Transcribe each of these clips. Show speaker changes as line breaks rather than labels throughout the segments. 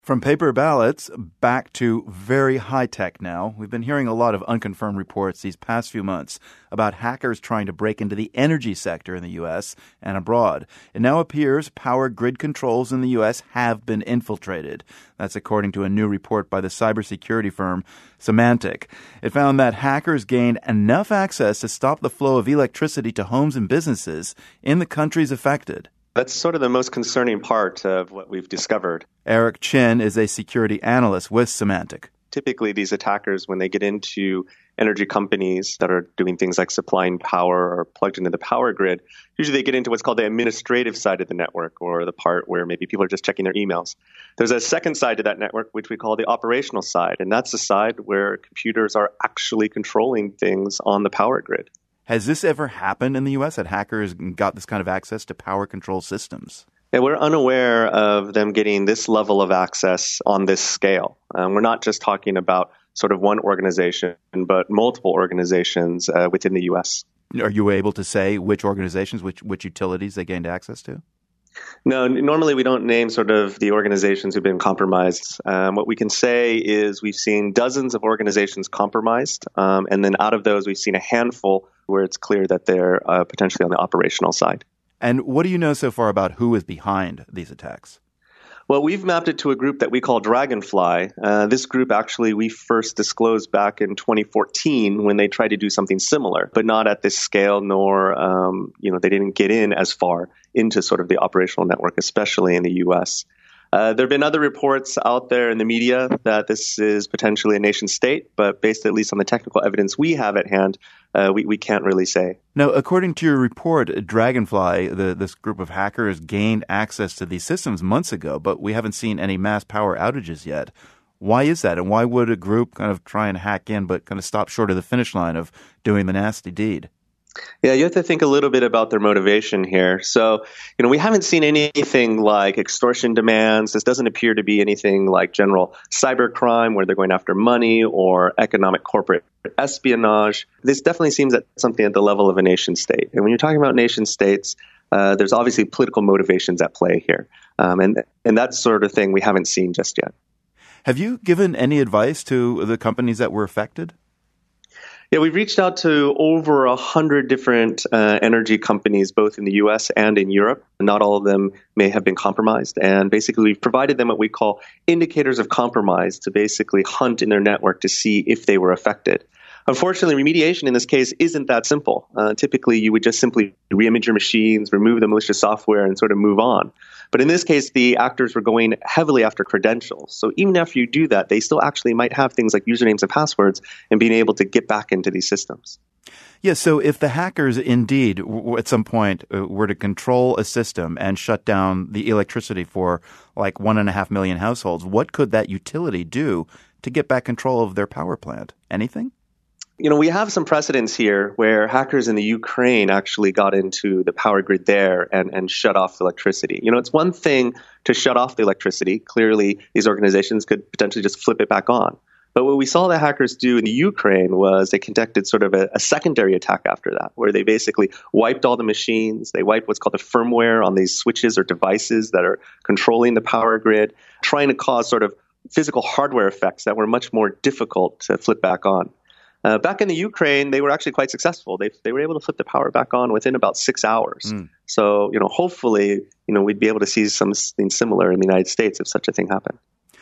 From paper ballots back to very high-tech now, we've been hearing a lot of unconfirmed reports these past few months about hackers trying to break into the energy sector in the U.S. and abroad. It now appears power grid controls in the U.S. have been infiltrated. That's according to a new report by the cybersecurity firm Symantec. It found that hackers gained enough access to stop the flow of electricity to homes and businesses in the countries affected.
That's sort of the most concerning part of what we've discovered.
Eric Chin is a security analyst with Symantec.
Typically, these attackers, when they get into energy companies that are doing things like supplying power or plugged into the power grid, usually they get into what's called the administrative side of the network, or the part where maybe people are just checking their emails. There's a second side to that network, which we call the operational side, and that's the side where computers are actually controlling things on the power grid.
Has this ever happened in the U.S. that hackers got this kind of access to power control systems?
Yeah, we're unaware of them getting this level of access on this scale. We're not just talking about sort of one organization, but multiple organizations within the U.S.
Are you able to say which organizations, which utilities they gained access to?
No, normally we don't name sort of the organizations who've been compromised. What we can say is we've seen dozens of organizations compromised, and then out of those we've seen a handful where it's clear that they're potentially on the operational side.
And what do you know so far about who is behind these attacks?
Well, we've mapped it to a group that we call Dragonfly. This group actually we first disclosed back in 2014 when they tried to do something similar, but not at this scale, nor they didn't get in as far into sort of the operational network, especially in the U.S. There have been other reports out there in the media that this is potentially a nation state, but based at least on the technical evidence we have at hand, we can't really say.
Now, according to your report, Dragonfly, this group of hackers gained access to these systems months ago, but we haven't seen any mass power outages yet. Why is that? And why would a group kind of try and hack in but kind of stop short of the finish line of doing the nasty deed?
Yeah, you have to think a little bit about their motivation here. So, we haven't seen anything like extortion demands. This doesn't appear to be anything like general cybercrime where they're going after money or economic corporate espionage. This definitely seems at something at the level of a nation state. And when you're talking about nation states, there's obviously political motivations at play here. And that sort of thing we haven't seen just yet.
Have you given any advice to the companies that were affected?
Yeah, we've reached out to over 100 different energy companies, both in the U.S. and in Europe. Not all of them may have been compromised. And basically, we've provided them what we call indicators of compromise to basically hunt in their network to see if they were affected. Unfortunately, remediation in this case isn't that simple. Typically, you would just simply reimage your machines, remove the malicious software, and sort of move on. But in this case, the actors were going heavily after credentials. So even after you do that, they still actually might have things like usernames and passwords and being able to get back into these systems.
Yeah, so if the hackers indeed at some point were to control a system and shut down the electricity for like 1.5 million households, what could that utility do to get back control of their power plant? Anything?
We have some precedents here where hackers in the Ukraine actually got into the power grid there and shut off the electricity. It's one thing to shut off the electricity. Clearly, these organizations could potentially just flip it back on. But what we saw the hackers do in the Ukraine was they conducted sort of a secondary attack after that, where they basically wiped all the machines. They wiped what's called the firmware on these switches or devices that are controlling the power grid, trying to cause sort of physical hardware effects that were much more difficult to flip back on. Back in the Ukraine, they were actually quite successful. They were able to flip the power back on within about 6 hours. So, hopefully, we'd be able to see something similar in the United States if such a thing happened.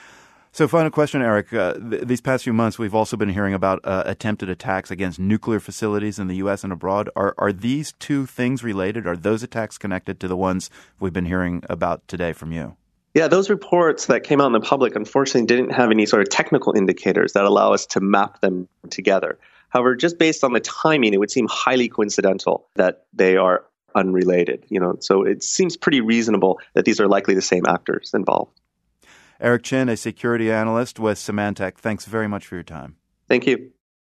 So final question, Eric. These past few months, we've also been hearing about attempted attacks against nuclear facilities in the U.S. and abroad. Are these two things related? Are those attacks connected to the ones we've been hearing about today from you?
Yeah, those reports that came out in the public, unfortunately, didn't have any sort of technical indicators that allow us to map them together. However, just based on the timing, it would seem highly coincidental that they are unrelated. So it seems pretty reasonable that these are likely the same actors involved.
Eric Chin, a security analyst with Symantec. Thanks very much for your time.
Thank you.